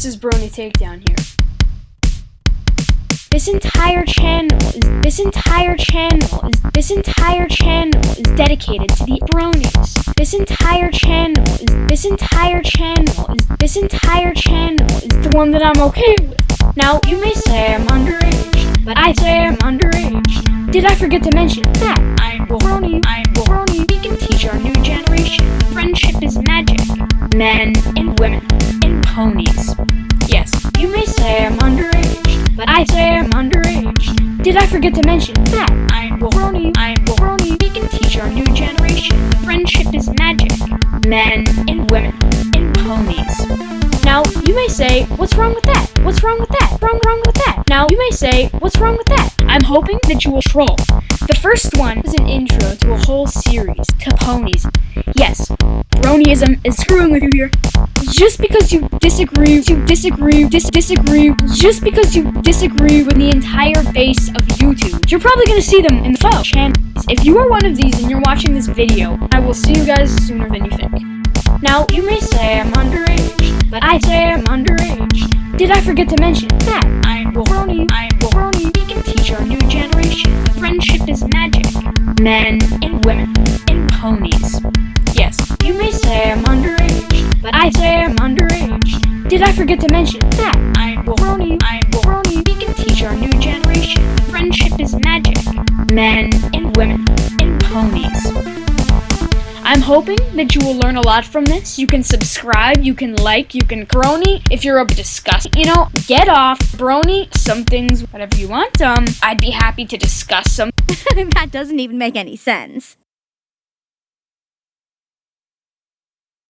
This is Brony Takedown here. This entire channel is dedicated to the bronies. This entire channel is the one that I'm okay with. Now, you may say I'm underage, but I say I'm underage. Did I forget to mention that I'm brony? We can teach our new generation. Friendship is magic. Men and women and ponies. Yes, you may say I'm underage, but I say I'm underage. Did I forget to mention that I'm brony? We can teach our new generation. Friendship is magic. Men and women and ponies. Now, you may say, what's wrong with that? What's wrong with that? Wrong with that? Now, you may say, what's wrong with that? I'm hoping that you will troll. The first one is an intro to a whole series to ponies. Yes, bronyism is screwing with you here. Just because you disagree with the entire base of YouTube, you're probably gonna see them in the photo channels. If you are one of these and you're watching this video, I will see you guys sooner than you think. Now, you may say I'm underage, but I say I'm underage. Did I forget to mention that I'm brony? We can teach our new generation. Friendship is magic. Men and women and ponies. Yes, you may say I'm underage, but I say I'm underage. Did I forget to mention that I'm brony? We can teach our new generation. Friendship is magic. Men and women and ponies. I'm hoping that you will learn a lot from this. You can subscribe, you can like, you can brony if you're disgusting. Get off, brony, some things, whatever you want. I'd be happy to discuss some. That doesn't even make any sense.